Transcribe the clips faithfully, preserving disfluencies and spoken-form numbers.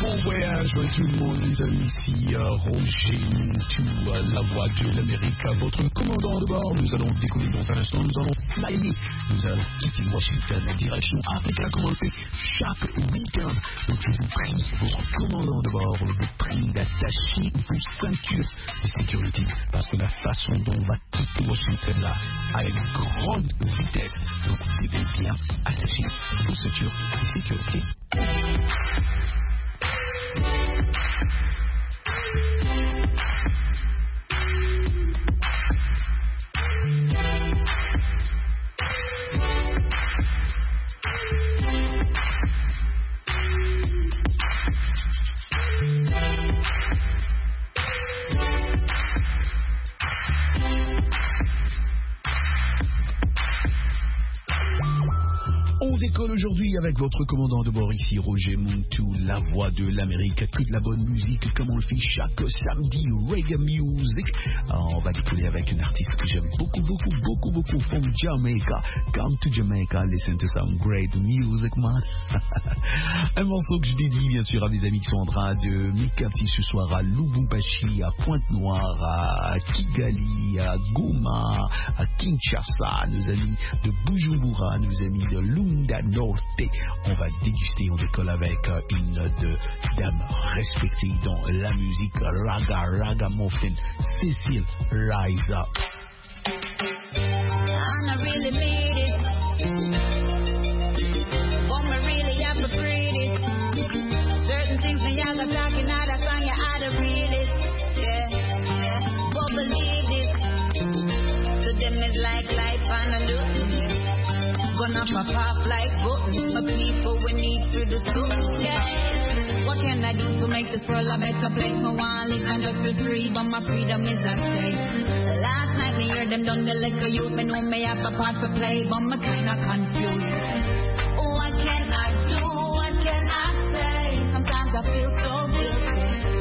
Bon voyage tout le monde, les amis, ici euh, Roger Montou, euh, la voix de l'Amérique, votre commandant de bord. Nous allons décoller dans un instant, nous allons flyer, nous allons quitter Washington, direction Africa, comme on le fait chaque week-end. Donc je vous prie, votre commandant de bord, je vous prie d'attacher vos ceintures de sécurité, parce que la façon dont on va quitter Washington là, à une grande vitesse, donc vous devez bien attacher vos ceintures de sécurité. On décolle aujourd'hui avec votre commandant de bord ici, Roger Montou, la voix de l'Amérique, toute la bonne musique comme on le fait chaque samedi, reggae music. Alors, on va décoller avec une artiste que j'aime beaucoup, beaucoup, beaucoup, beaucoup, from Jamaica. Come to Jamaica, listen to some great music, man. Un morceau que je dédie bien sûr à mes amis qui sont en train de m'écouter ce soir à Lubumbashi, à Pointe-Noire, à Kigali, à Goma, à Kinshasa, nos amis de Bujumbura, nos amis de Lunda Norte. On va déguster, on décolle avec une de dame respectée dans la musique raga, raga muffin, Cécile Rise Up. I really made it, but me really have to read it. Certain things me have to talking out of song, you had to read it. Yeah, yeah, but believe it. To them it's like life and a loop. Gonna pop off like buttons, my people we need through the school. Yeah. What can I do to make this world a better place? My want live and just feel free, but my freedom is at stake. Last night me hear them done the liquor youth, me know me have a part to play, but me kinda confused. What can I do? What can I say? Sometimes I feel so guilty.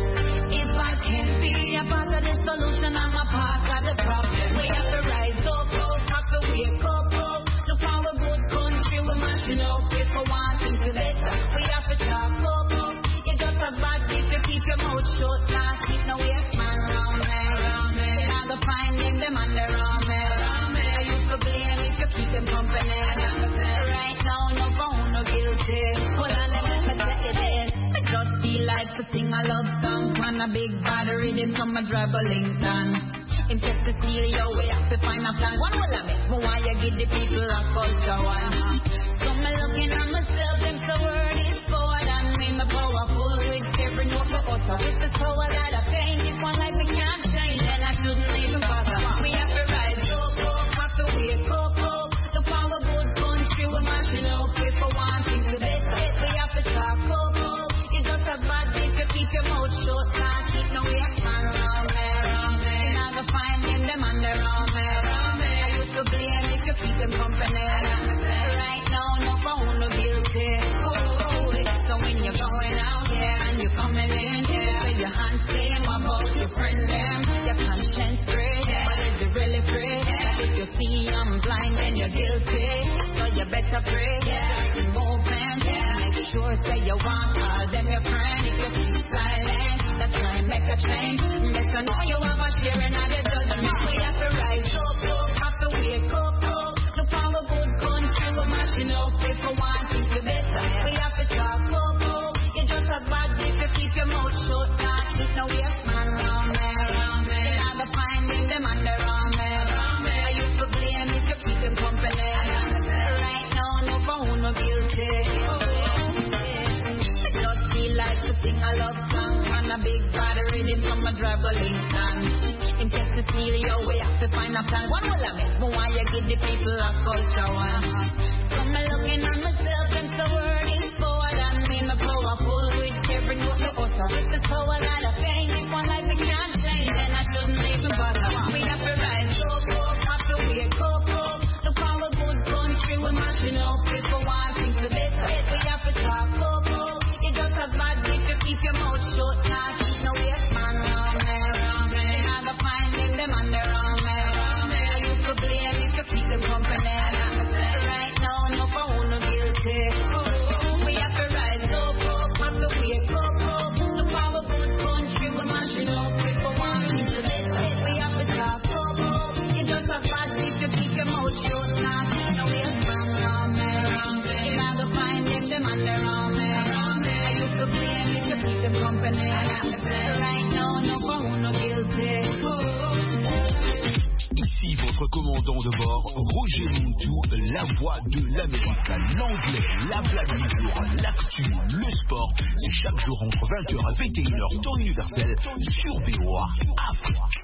If I can't be a part of the solution, I'm a part of the problem. We have to rise up, up, have to wake up, up. Look how a good country we're mashing up. If we want things to better, we have to talk up, up. You just a bad if you keep your mouth shut. Can't keep no waste man around me, around me. You're not gonna find them, them under around me, around me. I used to blame if you keep them company. Right now, no phone, no guilty. Hold on, let me tell you this. I just feel like to sing a love song. Man, a big battery, then some a drive a Lincoln. In just to steal your way, have to find a plan. One will have it, but why you give the people a culture one? So me looking at myself, them so word is forward and me, me powerful with every note for utter. With the power that I change, if one life we can't change, then I shouldn't even bother. We have to rise up, up, have to wake up, up. The power good country, we're mashing up. If we want things to better, we have to talk up, up. You just a bad if you keep your mouth shut, can't keep no way man around me, around me. Find them, them under arm, around me. I used to blame if you keep them company. Right now, no phone, no guilty. Ooh, so when you're going out there and you're coming in here, with your hands clean, what about your friend them? Your conscience free, but is it really free? That if you see I'm blind, then you're guilty. So you better pray, yeah. Movement, yeah. Make sure say you want all them your friend. If you keep silent, that's why make a change. Make sure know you have a share in all the judgment. We have to rise up, up, have to wake up, up. The power good country, we're mashing up. If we want things to better, we have to talk up, up. You just a bad if you keep your mouth shut. Can't keep no waste man around me, around me. You're not gonna find them, them under arm me, around me. I used to blame if you keep them company. Right now, no phone, no guilty. Just feel like to sing a love song on a big battery, then some a drive a Lincoln. In case to steal your way, have to find a plan. One will have it, but why you give the people a culture one? So me looking at myself and the word is forward and me, me powerful with every note you utter. With the power that I change, if one life we can't change, then I shouldn't even bother. We have to rise up, up, have to wake up, up. The power good country, we're mashing up. If we want things to better, we have to talk up, up. You just a bad if you keep your mouth shut. Can't keep no waste man around me, around me. You're not gonna find them, them under arm me, around me. I used to blame if you keep them company. Right now, no phone, no guilty. happening. Right now, no phone, no guilty. Ici votre commandant de bord, Roger Montou, la voix de l'Amérique, l'anglais, la blague du jour, l'actu, le sport. C'est chaque jour entre vingt heures et vingt et une heures, temps universel, sur B O A Afrique.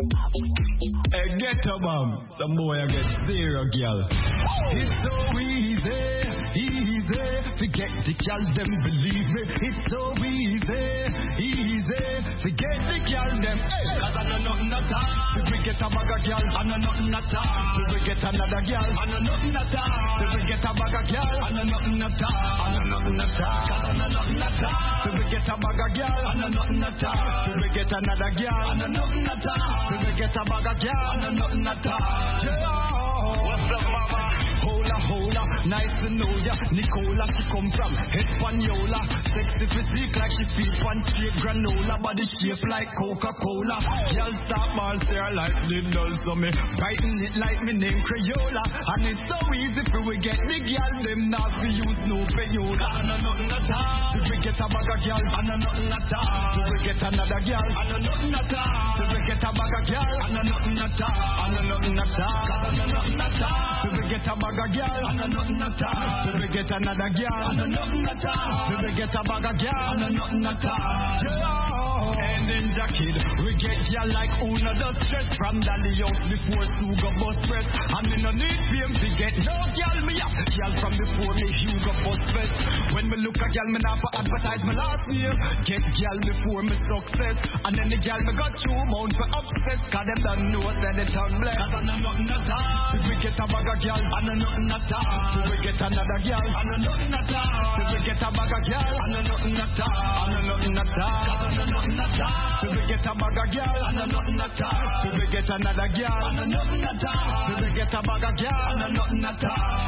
Hey, get a bomb, some boy I get zero, girl. It's so easy, easy, forget the girl, them believe me. It's so easy, easy, forget the girl, them. Hey, cause I know nothing at all. If we get a bag of girl, I know nothing at all. If we get another girl, I know nothing at all. If we get a bag of girl, I know nothing at all. I know nothing at all. Cause I know nothing at all. If we get a bag of girl, I know nothing at all. If we get another girl, I know nothing at all. If we get a bag of girl, I know nothing at all. Yeah. What's up, mama? Hola, hola, nice to know ya. Nicola, she come from Hispaniola. Sexy physique like she feed one straight granola. Body shape like Coca-Cola. Girl stop ball stare like diddle. So me brighten it like me name Crayola. And it's so easy for we get the girl. Them not to use no payola. I know nothing at all. If we get a bag of girl, I know nothing at all. If we get another girl, I know nothing at all. If we get a bag of girl, I know nothing at all. I know nothing at all. I know nothing at all. If we get a bag of girl, I know nothing at all. If we get another girl, I know nothing at all. If we get a bag of girl, I know nothing at all. And then Jackie, we get girl like Una the stress from Dali out before Sugar bus press. And me no need fame to get no girl me up. Girl from before me Hugo bus fest. When me look a girl, me not for advertise my last name. Get girl before me success. And then the girl me got two mount for upset. Cause them don't know that they turn black. Cause I know nothing at all. If we get a bag of girl, I know nothing at all. If we get another girl, I know nothing at all. If we get a bag of girl, I know nothing at all. I know nothing at all. Cause I know nothing at all. If we get a bag of girl, I know nothing at all. If we get another girl, I know nothing at all. If we get a bag of girl, I know nothing at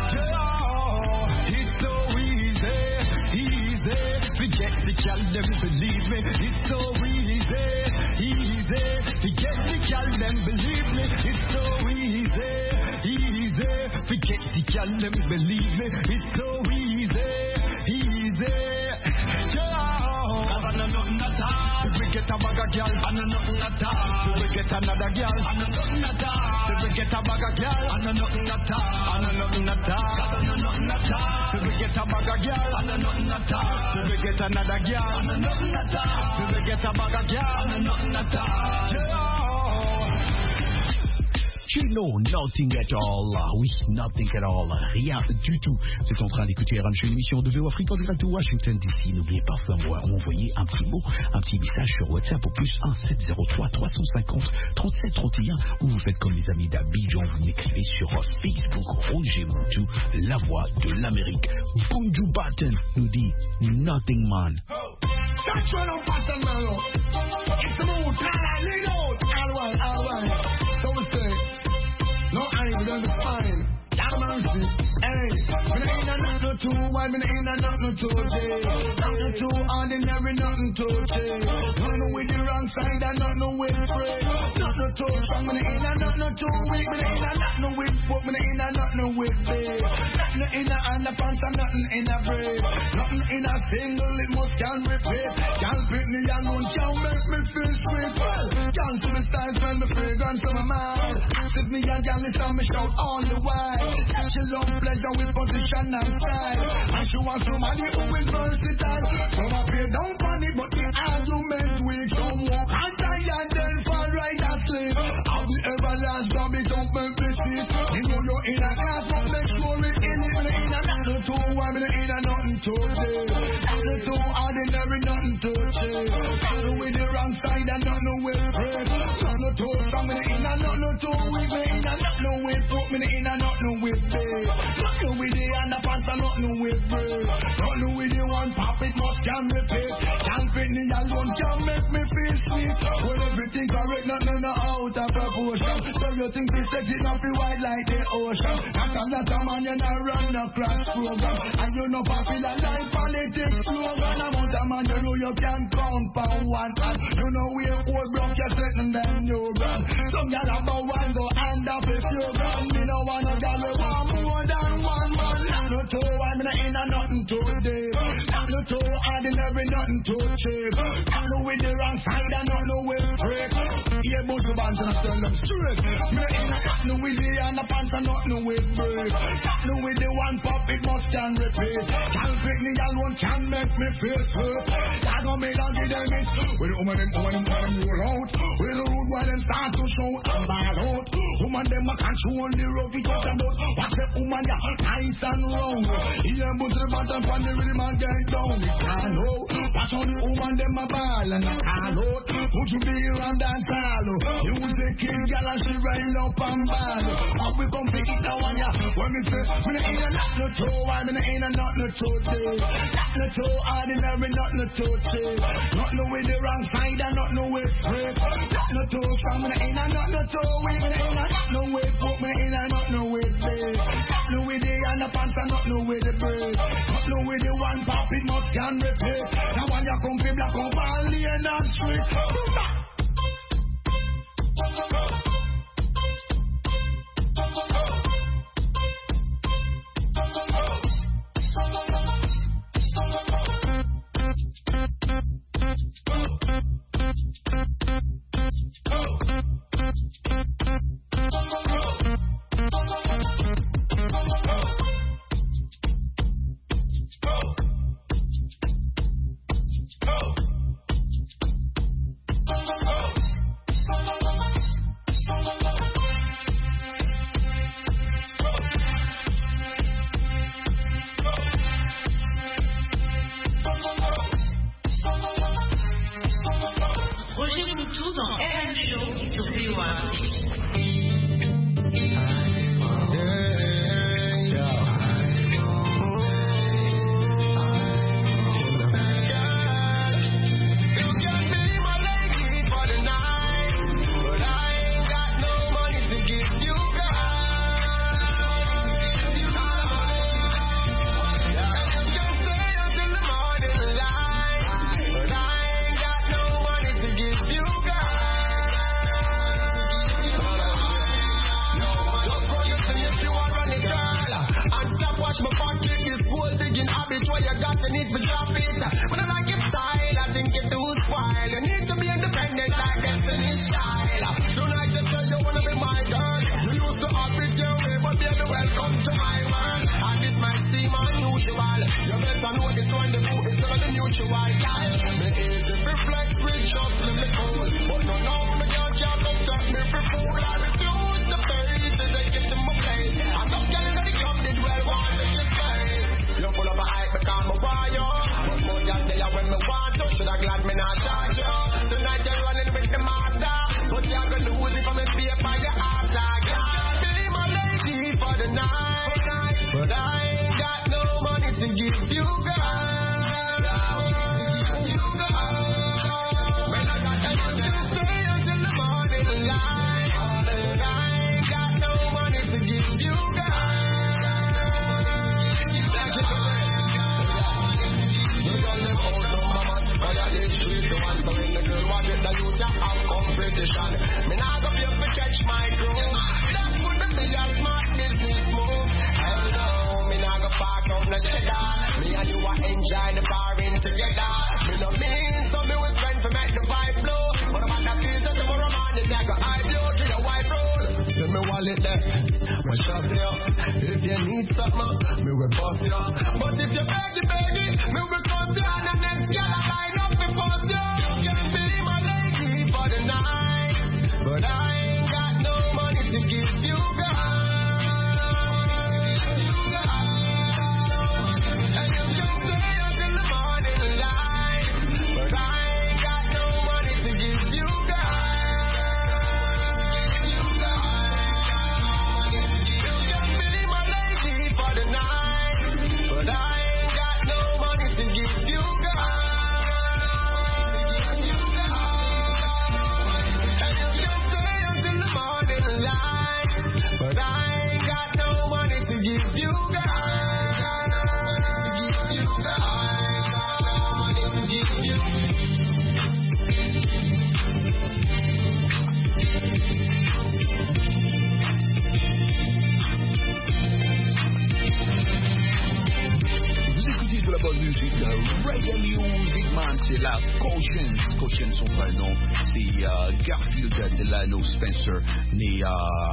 all. It's so easy, easy. Forget the girl, them believe me. It's so easy, easy. Forget the girl, them believe me. It's so easy, easy. Forget the girl, them believe me. It's so easy, easy. Cause I know nothing at all. If we get a bag of girl, I know nothing at all. If we get another girl, I know nothing at all. If we get a bag of girl, I know nothing at all. I know nothing at all. Cause I know nothing at all. If we get a bag of girl, I know nothing at all. If we get another girl, I know nothing at all. If we get a bag of girl, I know nothing at all. You know nothing at all. Oui, nothing at all. Rien du tout. Vous êtes en train d'écouter R M G, une émission de V O Afrique en direct de Washington D C. N'oubliez pas de m'envoyer un petit mot, un petit message sur WhatsApp au plus un sept zéro trois trois cent cinquante trente-sept trente et un, ou vous faites comme les amis d'Abidjan, vous m'écrivez sur Facebook Roger Montou, la voix de l'Amérique. Bunju Batten nous dit Nothing Man. That's what I'm batting, man. It's the mood, I lean out. All right, all right. So we say, no, I ain't gonna be fine. Down mercy. Hey, me ain't a nothing too wide, me ain't a nothing too day. Nothing too ordinary, nothing too day. Nothing with the wrong side and nothing with free. Nothing too strong, me ain't a nothing too weak. Me ain't a nothing with foot, me ain't a nothing with big. Nothing in a underpants and nothing in a brave. Nothing in a single, it must can repeat. Can't fit me alone, can't make me feel sweet. Well, can't see the style, smell me fragrance on my mouth. Sit me and can't listen me shout all the while. She love pleasure with position and style. And she wants somebody who is versatile. Some appear down funny, but the argument weak. Some walk and die and then fall right asleep. Have the everlast grab it up and place it. You know you're in a class, but make sure it's in it. Me in a nothing too warm, me in a nothing too day. Nothing too ordinary, nothing too cheap. Nothing with the wrong side and nothing with praise. Nothing too strong, me in a nothing too weak. Me in a nothing with foot, me in a nothing with big. Nothing with the underpants and nothing with bread. Nothing with the one pop, it must can repeat. Can't fit me alone, can't make me feel sweet. When everything correct, nothing out of proportion. So you think this sex is not be wide like the ocean. Not a lot of man, you not run the class program. And you know popular like politics slogan. Amount of man, you know you can count for one hand. You know we old broke, you're certain them new brand. Some y'all about one go hand up if you gun. Me no want a girl with one more than one man. Nothing too wide, me not in a nothing too deep. Nothing nothing too ordinary, nothing too cheap. Follow with the wrong side and not no way break. Yeah, but the bands and I tell them straight. Me ain't nothing with the and the pants and nothing with break. Nothing with the one pop, it must can repeat. Can't pick me alone, can make me feel hurt. I gon' make them give them it. With the woman them, woman them, woman them roll out. With the road while them start to show and bad out. Woman them a control the road, it talk about. Watch the woman ya, nice and round. Yeah, but the bottom from the rhythm and get down. It can't hold. Watch how the woman them a ball and a call out. Would you be around and call out? You was the king, girl, and she rail up and ball. How we gon' pick it down on ya? When me say, me ain't a not no toe, why me ain't a not no toe day. Not no toe, ordinary, not no toe day. Not no with the wrong side and not no way straight. Not no toe, strong, me ain't a not no toe, we me ain't a not no way put me in a not no way big. Not no with the and the pants and not no with the break. Not no with the one pop, it must can repeat. Now when you come to black up and lay in that street. Cautions. Cautions, son vrai nom, c'est euh, Garfield Delano Spencer, né euh,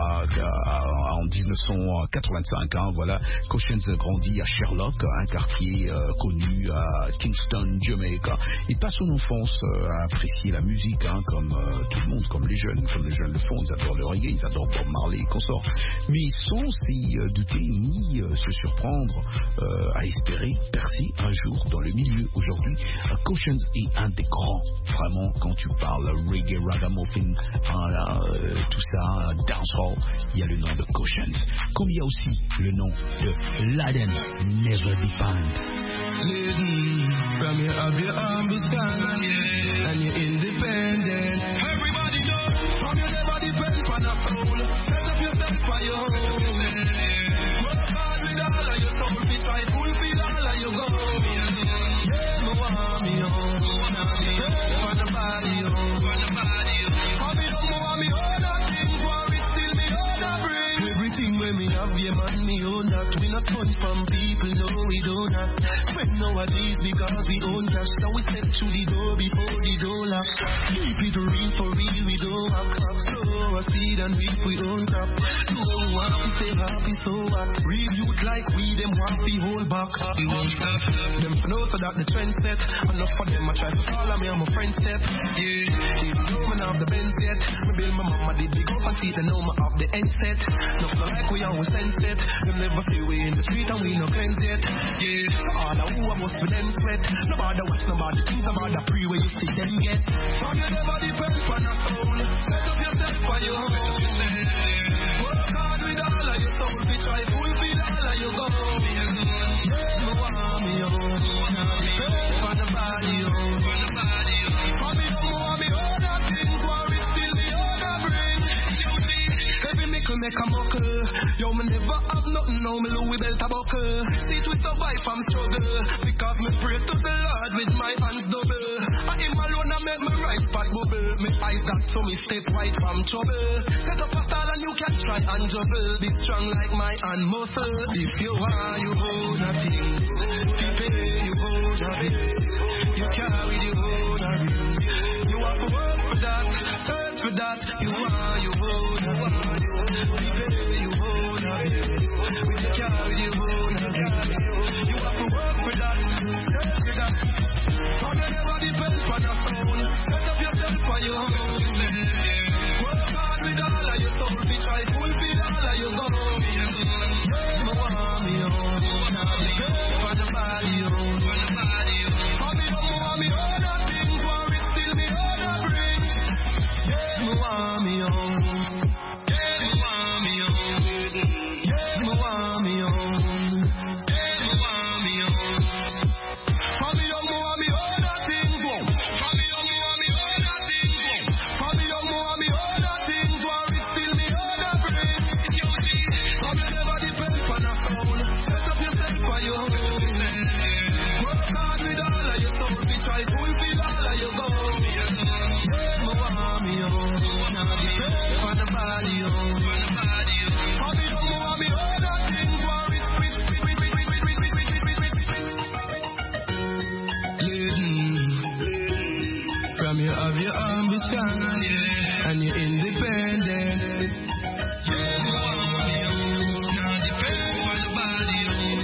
euh, en dix-neuf cent quatre-vingt-cinq. Hein, voilà. Cautions grandit à Sherlock, un quartier euh, connu à Kingston, Jamaica. Il passe son enfance euh, à apprécier la musique, hein, comme euh, tout le monde, comme les jeunes, comme les jeunes le font. Ils adorent le reggae, ils adorent Bob Marley et consorts. Mais sans s'y euh, douter ni euh, se surprendre euh, à espérer percer un jour dans le milieu. Aujourd'hui, uh, Cautions est un des grands, vraiment, quand tu parles reggae, ragamuffin, euh, tout ça, dancehall, il y a le nom de Cautions. Comme il y a aussi le nom de Laden Never Defined. Listen, from your of your ambition, and you're independent. Everybody know, from you never depend on a fool. Set up yourself for your own. Work hard with all of your soul, be try fulfill all of your goals. Yeah, no want me on, on the body on, on the body on. How me don't want me all that things, while it still me all that bring. Everything when me have, yeah man, me own that. We not fun from people, no we do not. Spend nowadays because we own cash. Now we step through the door before the door lock. Keep it real for real, we don't have crap. So I feed and reap we own crap. So want to stay happy, so what? Real youth like we, them want the whole back. We won't stop. Them for know so that the trend set. Enough for them, I try to follow me, I'm a friend step. Yeah, even though I have the Benz yet. Me build my mama did big up and see the know me have the end set. Nothing like we always sense it. Them never see we in the street and we no cleanse yet. Yeah, all the who I must be them sweat. Nobody watch, nobody think, nobody pray where you see them get. From you never depend on a soul. Set up yourself for your own. Work hard with all of your soul. We try fulfill all of your goals. Yeah, no want me on. On the body on. On the body on. For me don't want me all that things, while it still the other bring. Every mickle make a muckle. Yo, me never have nothing, no, me Louis belt a buckle. See it we survive from struggle, because me pray to the Lord with my hands double. I him alone I make me right spot bubble. Me eyes that so me step right from trouble. Set up a style and you can try and juggle. Be strong like my hand muscle. If you want, you hold a thing. If you pay, you hold a bit. You carry the hold a ring. You have to work for that, search for that. You want, you hold a bit. If you pay, you hold a bit. With the carry the hold a bit. You have to work for that, search for that. From you never depend on a phone. Set up yourself for your own. Work hard with all of your soul. Be try fulfill all of your goals. Yeah, no want me on. On the body on. On the body on. For me don't want me all that things, while it still me all that bring. Yeah, no want me on. Yeah, no want me on. Yeah, no want me on. Yeah, no want me on. For me don't want me all that things, whoa. For me don't want me all that things, whoa. For me don't want me all that things, while it still me all that bring. For me never depend on a phone. Set up yourself for your own. Work hard with all of your soul. We try fulfill all of your goals. Yeah, no want me on. On the body on. On the body on. For me don't want me all that things, while it from you have your ambition, yeah, and you're independent. Yeah, no want me on. Now depend on the body on.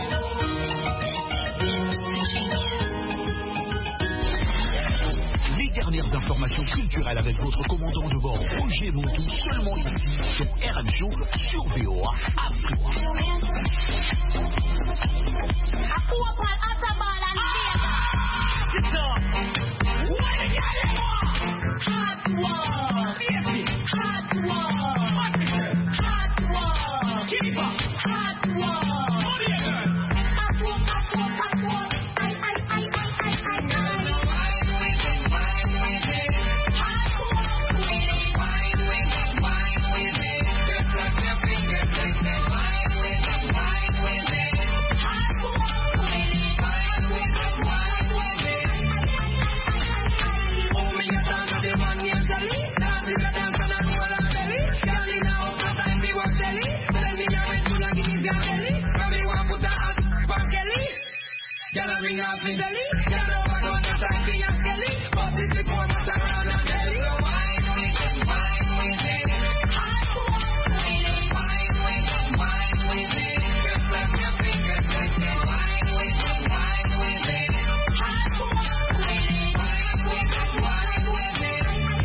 Les dernières informations culturelles avec votre commandant de bord Roger Montou, seulement ici sur R M Show sur V O A Afrique. Ring off in the league, you know I don't have time for your skelly. But this is for my around and belly. So wine with it, wine with it. Wine with it, wine with it. Just let your fingers touch it. Wine with it, wine with it. Wine with it, wine with it.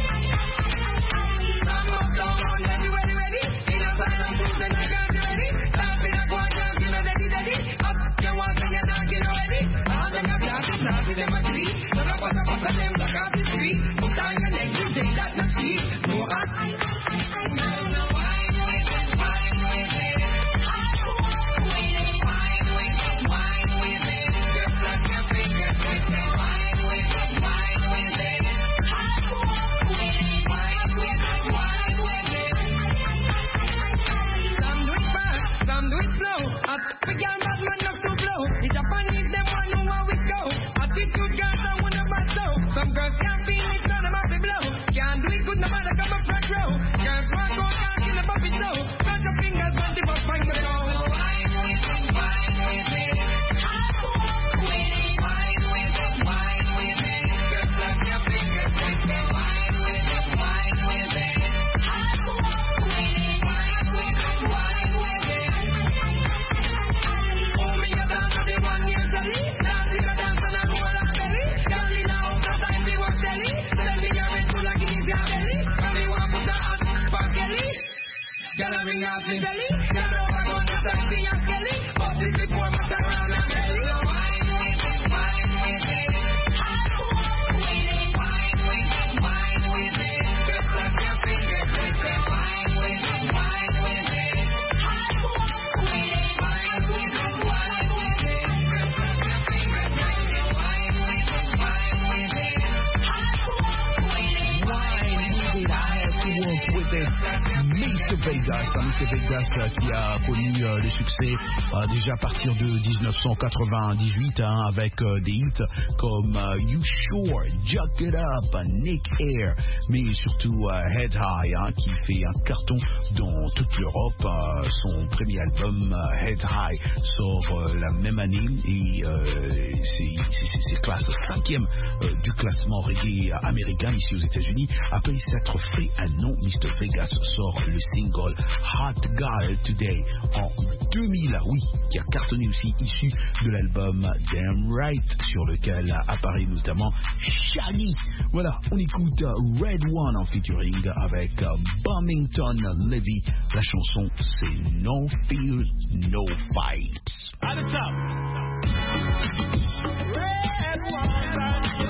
Come up, come on, ready, ready, ready. In a sign of truth and I got you ready. Laughing at one dance, you know, daddy, daddy. Up, you want to get down, you know, ready. I'm gonna blast it, blast it, them a tree. So the bust up, bust up, them back off the street. Put down your leg, you take that, not cheap. No, I, I, I, no, wine with it, wine with it. Wine with it, wine with it. Just let your fingers touch it. Wine with it, wine with it. Wine with it, wine with it. Some do it fast, some do it slow. At the girl, bad man, not too blow. The Japanese, them want know how we go. Attitude girls, I wanna pass so. Some girls can't feel it, so them have to blow. Can't do it good, no matter come up front row. Girls want go, can't kill a puppy so. Touch your fingers, but the bus find the door. Wine with it, wine with it. Wine with it, wine with it. Just let your fingers touch it. Wine with it, wine with it. Wine with it, wine with it. Oh, me a dance for the one year jelly. Dance in a dance and a roll on belly. Girl in a house, no time for work jelly. Send me your red full of guineas your belly. And me want put a hot for Kelly. Girl a ring off the belly. Girl over go to taxi and Kelly. But this is for my around and belly. So wine with it, wine with it. Wine with it, wine with it. Just let your fingers touch it. Wine with it, wine with it. Wine with it, wine with it. Just let your fingers touch it. Wine with it, wine with it. Wine with it, I have to work with it. mister Vegas, hein, mister Vegas euh, qui a connu euh, le succès euh, déjà à partir de dix-neuf cent quatre-vingt-dix-huit hein, avec euh, des hits comme euh, You Sure, Jack It Up, Nick Air, mais surtout euh, Head High hein, qui fait un carton dans toute l'Europe. Euh, son premier album euh, Head High sort euh, la même année et euh, c'est, c'est, c'est classe cinquième euh, du classement reggae américain ici aux États-Unis. Après s'être fait un nom, mister Vegas sort le single Hot Girl Today en deux mille, oui, qui a cartonné aussi, issu de l'album Damn Right, sur lequel apparaît notamment Shaggy. Voilà, on écoute Red One en featuring avec Bumington Levy. La chanson c'est No Fear, No Fights. At the top. Red One.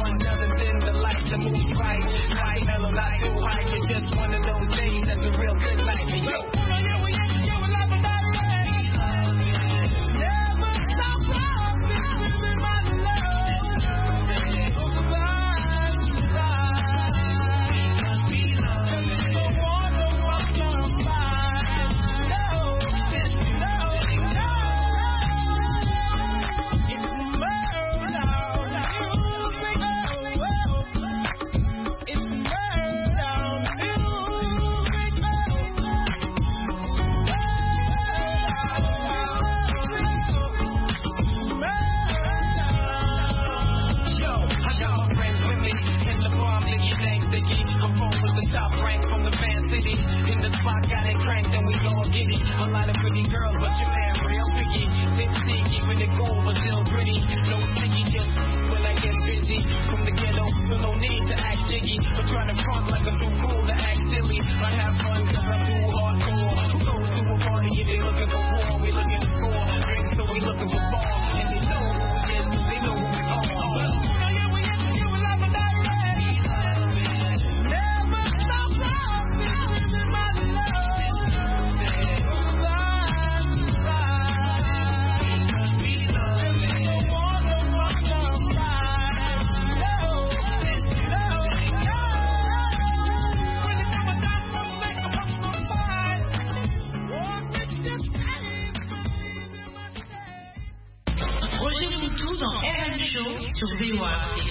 One of those days that the real good A lot of pretty girls, but your man real picky. Tipsy, keeping it cool, but still pretty. No sticky, just when I get busy. From the ghetto, so no need to act jiggy. But try to front like I'm too cool to act silly. I have fun cause I'm too hardcore. Who goes to a party if they looking for war? We looking to score. Drink, so we looking for ball. And they know who we is, they know who we are. Roger Moutou dans R M Show sur V O A.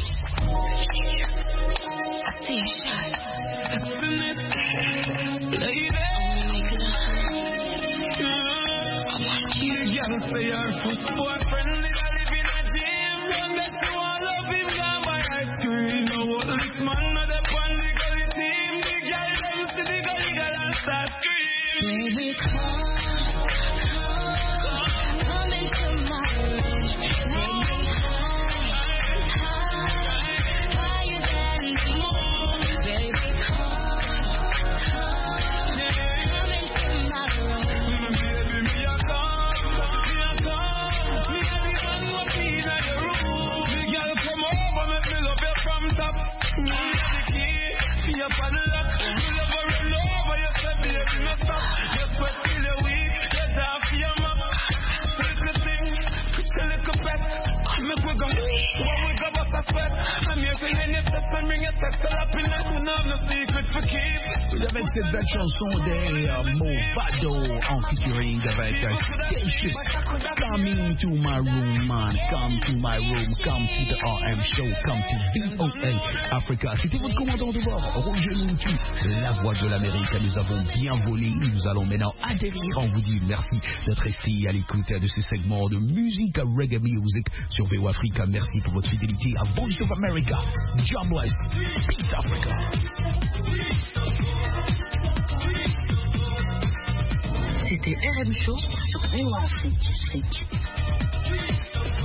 Baby, come, come, come into my room. Make me high, high, higher than the moon. Baby, come, come, come into my room. Baby, me a come, me a come. Me a the man who clean at the room. Me girl come over, make me love you from top. Me a the key, me a padlock. Me love her run over, you say baby no stop. You sweat till you weak, get off your map. Little thing, a little pet. Make we go, when we go bust a sweat. I'm here to hear your text and bring your text to happiness. We know no secret for keep. Avec cette belle chanson des euh, Movado en featuring avec euh, Statius. Coming to my room, man. Come to my room. Come to the R M show. Come to V O A Africa. C'était votre commandant de bord, Roger Moutou, la voix de l'Amérique. Nous avons bien volé. Nous allons maintenant atterrir. On vous dit merci d'être resté à l'écoute de ce segment de musique reggae music sur V O A Africa. Merci pour votre fidélité à Voice of America. God bless. Peace Africa. C'était R M Show sur V O A Afrique.